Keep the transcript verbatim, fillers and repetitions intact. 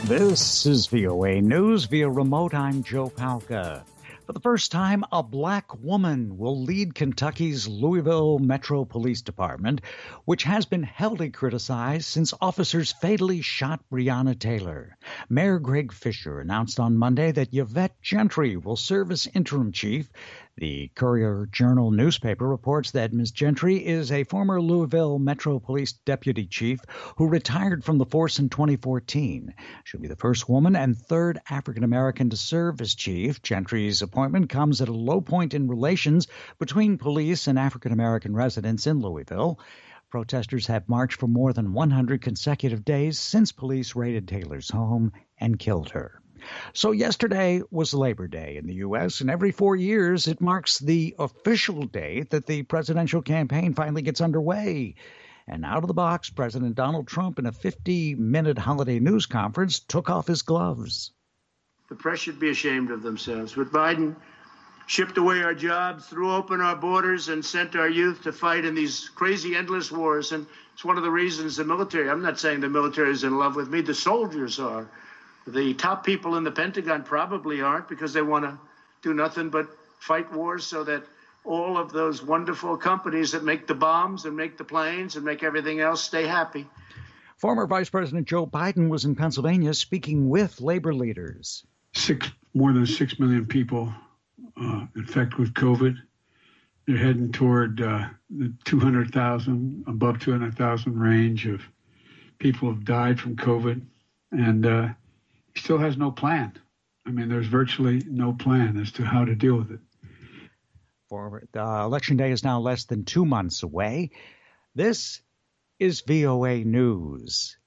This is V O A News via remote. I'm Joe Palca. For the first time, a black woman will lead Kentucky's Louisville Metro Police Department, which has been heavily criticized since officers fatally shot Breonna Taylor. Mayor Greg Fisher announced on Monday that Yvette Gentry will serve as interim chief. The Courier-Journal newspaper reports that Miz Gentry is a former Louisville Metro Police deputy chief who retired from the force in twenty fourteen. She'll be the first woman and third African-American to serve as chief. Gentry's appointment comes at a low point in relations between police and African-American residents in Louisville. Protesters have marched for more than one hundred consecutive days since police raided Taylor's home and killed her. So yesterday was Labor Day in the U S, and every four years it marks the official date that the presidential campaign finally gets underway. And out of the box, President Donald Trump, in a fifty-minute holiday news conference, took off his gloves. The press should be ashamed of themselves. But Biden shipped away our jobs, threw open our borders, and sent our youth to fight in these crazy, endless wars. And it's one of the reasons the military, I'm not saying the military is in love with me, the soldiers are. The top people in the Pentagon probably aren't, because they want to do nothing but fight wars so that all of those wonderful companies that make the bombs and make the planes and make everything else stay happy. Former Vice President Joe Biden was in Pennsylvania speaking with labor leaders. Six, more than six million people uh, infected with COVID. They're heading toward uh, the two hundred thousand, above two hundred thousand range of people have died from COVID. And uh, he still has no plan. I mean, there's virtually no plan as to how to deal with it. For uh, Election Day is now less than two months away. This is V O A News.